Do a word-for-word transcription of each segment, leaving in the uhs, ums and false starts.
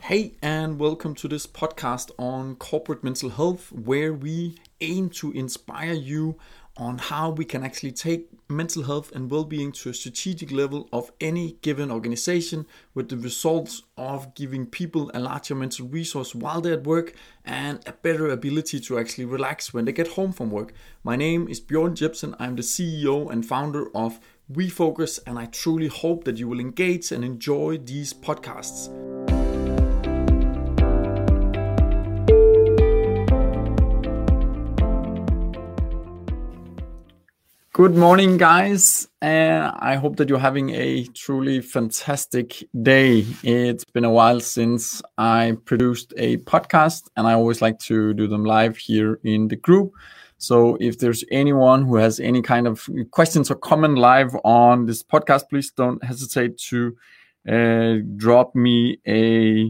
Hey, and welcome to this podcast on corporate mental health, where we aim to inspire you on how we can actually take mental health and well-being to a strategic level of any given organization, with the results of giving people a larger mental resource while they're at work and a better ability to actually relax when they get home from work. My name is Bjorn Jepsen. I'm the C E O and founder of WeFocus, and I truly hope that you will engage and enjoy these podcasts. Good morning, guys. Uh, I hope that you're having a truly fantastic day. It's been a while since I produced a podcast, and I always like to do them live here in the group. So if there's anyone who has any kind of questions or comment live on this podcast, please don't hesitate to uh, drop me a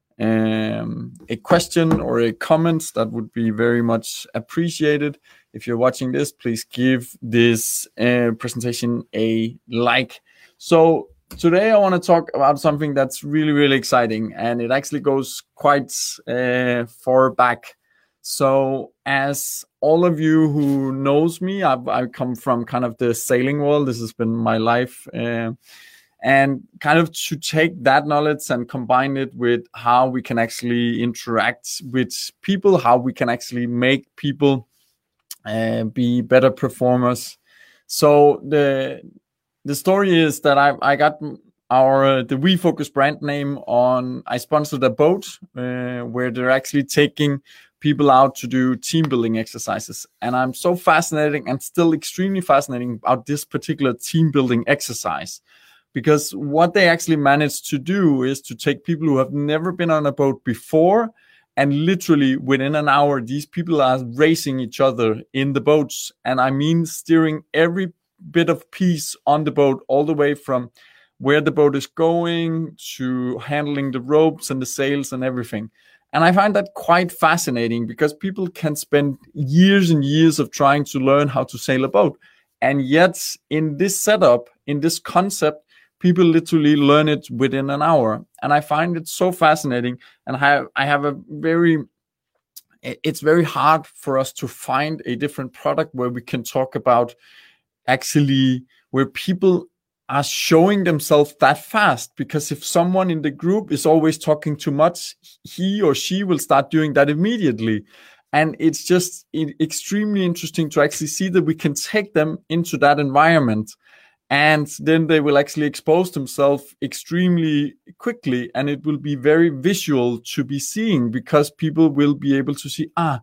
um, a question or a comment. That would be very much appreciated. If you're watching this, please give this uh, presentation a like. So today I want to talk about something that's really, really exciting, and it actually goes quite uh, far back. So as all of you who knows me, I've, I come from kind of the sailing world. This has been my life. Uh, and kind of to take that knowledge and combine it with how we can actually interact with people, how we can actually make people uh, be better performers. So the the story is that I I got our uh, the WeFocus brand name on. I sponsored a boat uh, where they're actually taking people out to do team building exercises, and I'm so fascinating and still extremely fascinating about this particular team building exercise. Because what they actually managed to do is to take people who have never been on a boat before, and literally within an hour, these people are racing each other in the boats. And I mean, steering every bit of piece on the boat, all the way from where the boat is going to handling the ropes and the sails and everything. And I find that quite fascinating, because people can spend years and years of trying to learn how to sail a boat. And yet in this setup, in this concept, people literally learn it within an hour. And I find it so fascinating. And I have, I have a very, it's very hard for us to find a different product where we can talk about actually where people are showing themselves that fast. Because if someone in the group is always talking too much, he or she will start doing that immediately. And it's just extremely interesting to actually see that we can take them into that environment. And then they will actually expose themselves extremely quickly, and it will be very visual to be seeing, because people will be able to see, ah,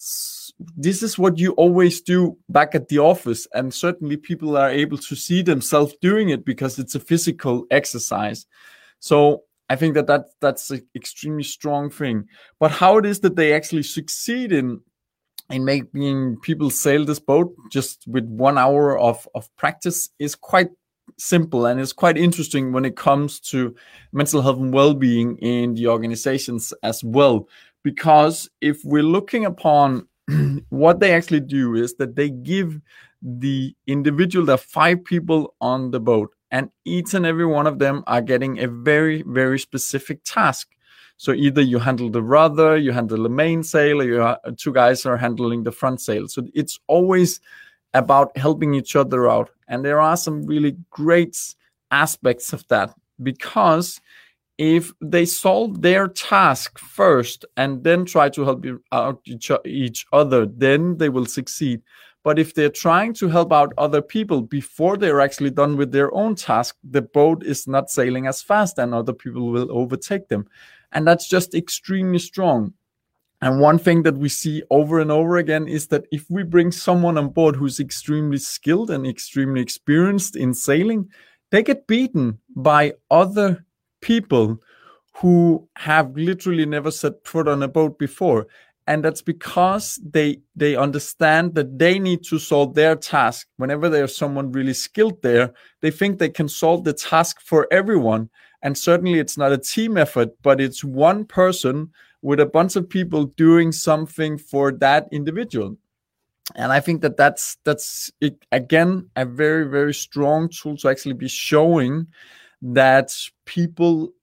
this is what you always do back at the office. And certainly people are able to see themselves doing it because it's a physical exercise. So I think that, that that's an extremely strong thing. But how it is that they actually succeed in in making people sail this boat just with one hour of, of practice is quite simple, and it's quite interesting when it comes to mental health and well-being in the organizations as well. Because if we're looking upon what they actually do, is that they give the individual, there are five people on the boat, and each and every one of them are getting a very, very specific task. So either you handle the rudder, you handle the mainsail, or you are, two guys are handling the front sail. So it's always about helping each other out. And there are some really great aspects of that, because if they solve their task first and then try to help out each, each other, then they will succeed. But if they're trying to help out other people before they're actually done with their own task, the boat is not sailing as fast, and other people will overtake them. And that's just extremely strong. And one thing that we see over and over again is that if we bring someone on board who's extremely skilled and extremely experienced in sailing, they get beaten by other people who have literally never set foot on a boat before. And that's because they they understand that they need to solve their task. Whenever there's someone really skilled there, they think they can solve the task for everyone. And certainly it's not a team effort, but it's one person with a bunch of people doing something for that individual. And I think that that's, that's it, again, a very, very strong tool to actually be showing that people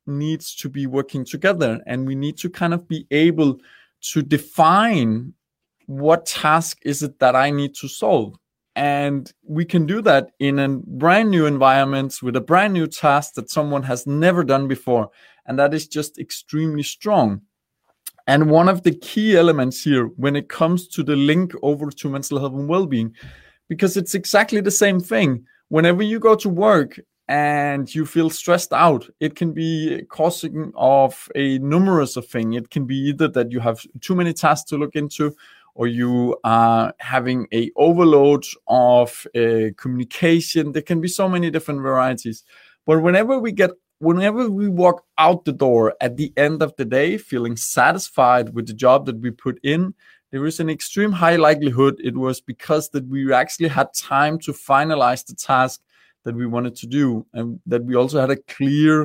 needs to be working together, and we need to kind of be able to define what task is it that I need to solve. And we can do that in a brand new environment with a brand new task that someone has never done before. And that is just extremely strong. And one of the key elements here when it comes to the link over to mental health and well-being, because it's exactly the same thing. Whenever you go to work and you feel stressed out, it can be causing of a numerous of things. It can be either that you have too many tasks to look into, or you are having a overload of uh, communication. There can be so many different varieties. But whenever we get, whenever we walk out the door at the end of the day, feeling satisfied with the job that we put in, there is an extreme high likelihood it was because that we actually had time to finalize the task that we wanted to do, and that we also had a clear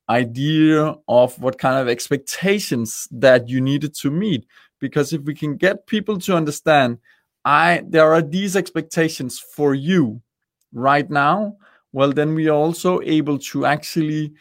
idea of what kind of expectations that you needed to meet. Because if we can get people to understand, I there are these expectations for you right now, well, then we are also able to actually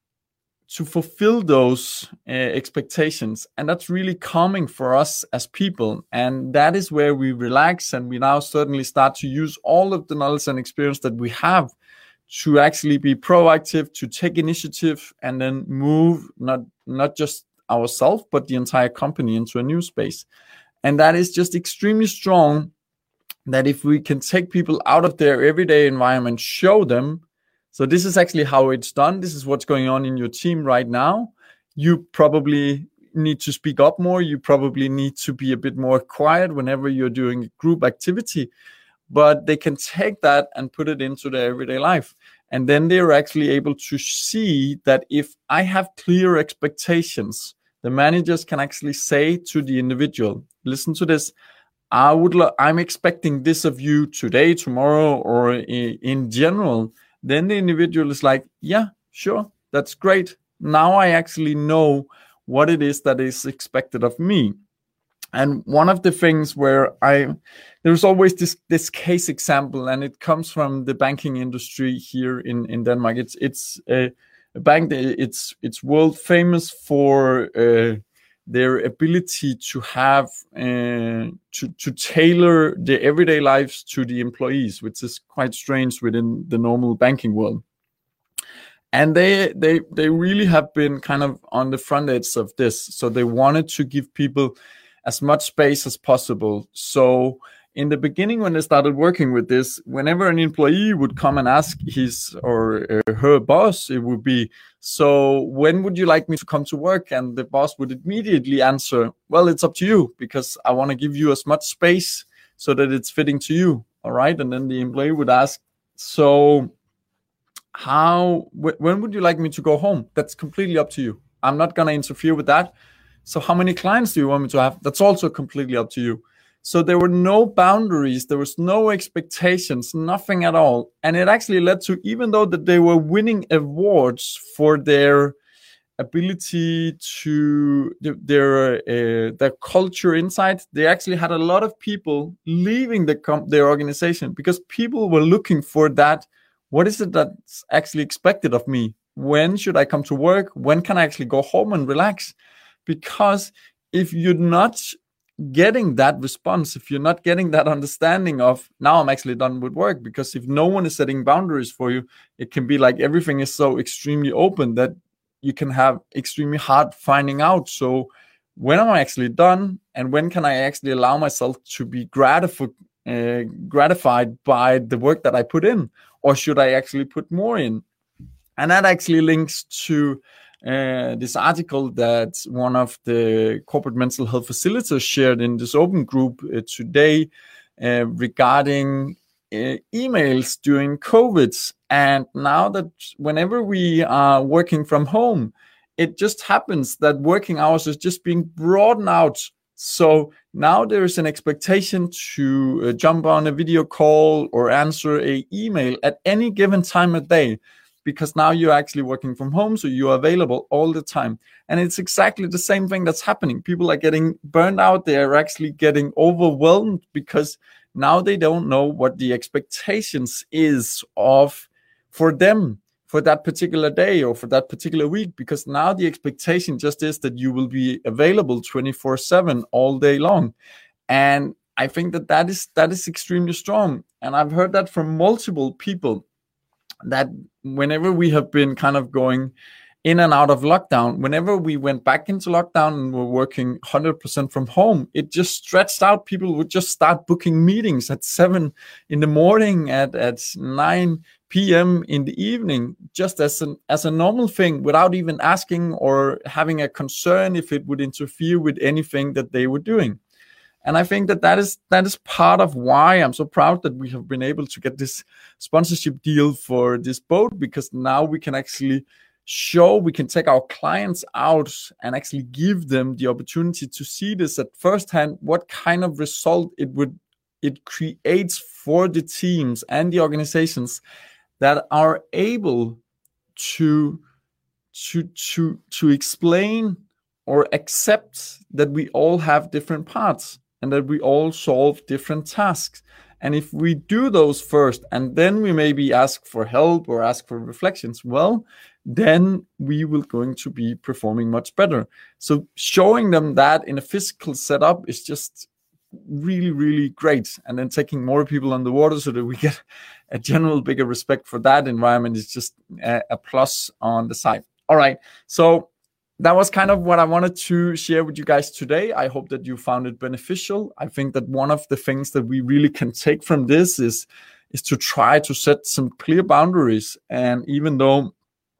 to fulfill those uh, expectations. And that's really calming for us as people. And that is where we relax, and we now certainly start to use all of the knowledge and experience that we have to actually be proactive, to take initiative, and then move not not just ourselves, but the entire company into a new space. And that is just extremely strong, that if we can take people out of their everyday environment, show them, so this is actually how it's done. This is what's going on in your team right now. You probably need to speak up more. You probably need to be a bit more quiet whenever you're doing a group activity, but they can take that and put it into their everyday life. And then they're actually able to see that if I have clear expectations, the managers can actually say to the individual, listen to this, I would, lo- I'm expecting this of you today, tomorrow, or in, in general. Then the individual is like, yeah, sure, that's great. Now I actually know what it is that is expected of me. And one of the things where I, there's always this, this case example, and it comes from the banking industry here in, in Denmark. It's, it's a, a bank that it's, it's world famous for uh, their ability to have, uh, to, to tailor the everyday lives to the employees, which is quite strange within the normal banking world. And they, they, they really have been kind of on the front edge of this. So they wanted to give people as much space as possible. So in the beginning, when they started working with this, whenever an employee would come and ask his or uh, her boss, it would be, so when would you like me to come to work? And the boss would immediately answer, well, it's up to you, because I want to give you as much space so that it's fitting to you. All right. And then the employee would ask, so how, wh- when would you like me to go home? That's completely up to you. I'm not going to interfere with that. So how many clients do you want me to have? That's also completely up to you. So there were no boundaries. There was no expectations, nothing at all. And it actually led to, even though that they were winning awards for their ability to their uh, their culture inside, they actually had a lot of people leaving the com- their organization because people were looking for that. What is it that's actually expected of me? When should I come to work? When can I actually go home and relax? Because if you're not getting that response, if you're not getting that understanding of, now I'm actually done with work, because if no one is setting boundaries for you, it can be like everything is so extremely open that you can have extremely hard finding out. So when am I actually done? And when can I actually allow myself to be gratified, uh, gratified by the work that I put in? Or should I actually put more in? And that actually links to Uh, this article that one of the corporate mental health facilitators shared in this open group uh, today uh, regarding uh, emails during COVID. And now that whenever we are working from home, it just happens that working hours is just being broadened out. So now there is an expectation to uh, jump on a video call or answer a email at any given time of day, because now you're actually working from home, so you're available all the time. And it's exactly the same thing that's happening. People are getting burned out. They are actually getting overwhelmed because now they don't know what the expectations is of for them, for that particular day or for that particular week, because now the expectation just is that you will be available twenty-four seven all day long. And I think that that is that is extremely strong. And I've heard that from multiple people, that whenever we have been kind of going in and out of lockdown, whenever we went back into lockdown and were working one hundred percent from home, it just stretched out. People would just start booking meetings at seven in the morning, at, at nine p.m. in the evening, just as an as a normal thing, without even asking or having a concern if it would interfere with anything that they were doing. And I think that that is, that is part of why I'm so proud that we have been able to get this sponsorship deal for this boat, because now we can actually show, we can take our clients out and actually give them the opportunity to see this at firsthand, what kind of result it would it creates for the teams and the organizations that are able to to to to explain or accept that we all have different parts and that we all solve different tasks. And if we do those first, and then we maybe ask for help or ask for reflections, well, then we will going to be performing much better. So showing them that in a physical setup is just really, really great. And then taking more people on the water so that we get a general bigger respect for that environment is just a, a plus on the side. All right. So that was kind of what I wanted to share with you guys today. I hope that you found it beneficial. I think that one of the things that we really can take from this is, is to try to set some clear boundaries. And even though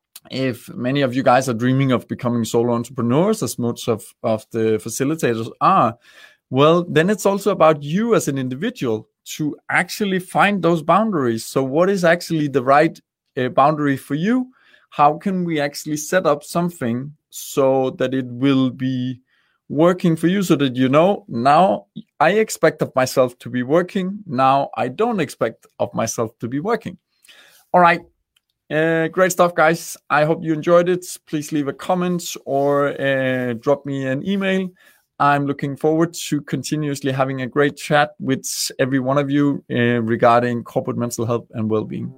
if many of you guys are dreaming of becoming solo entrepreneurs, as most of, of the facilitators are, well, then it's also about you as an individual to actually find those boundaries. So what is actually the right uh, boundary for you? How can we actually set up something so that it will be working for you, so that you know, now I expect of myself to be working. Now I don't expect of myself to be working. All right. Uh, great stuff, guys. I hope you enjoyed it. Please leave a comment or uh, drop me an email. I'm looking forward to continuously having a great chat with every one of you uh, regarding corporate mental health and well-being.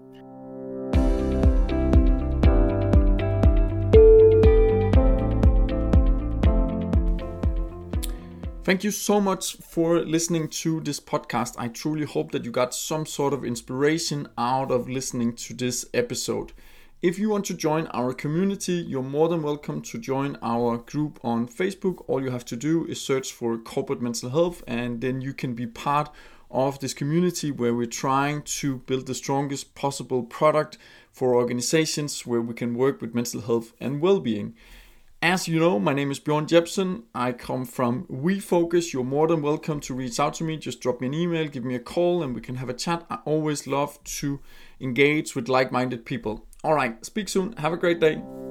Thank you so much for listening to this podcast. I truly hope that you got some sort of inspiration out of listening to this episode. If you want to join our community, you're more than welcome to join our group on Facebook. All you have to do is search for Corporate Mental Health, and then you can be part of this community where we're trying to build the strongest possible product for organizations where we can work with mental health and well-being. As you know, my name is Bjørn Jepsen. I come from WeFocus. You're more than welcome to reach out to me. Just drop me an email, give me a call, and we can have a chat. I always love to engage with like-minded people. All right, speak soon. Have a great day.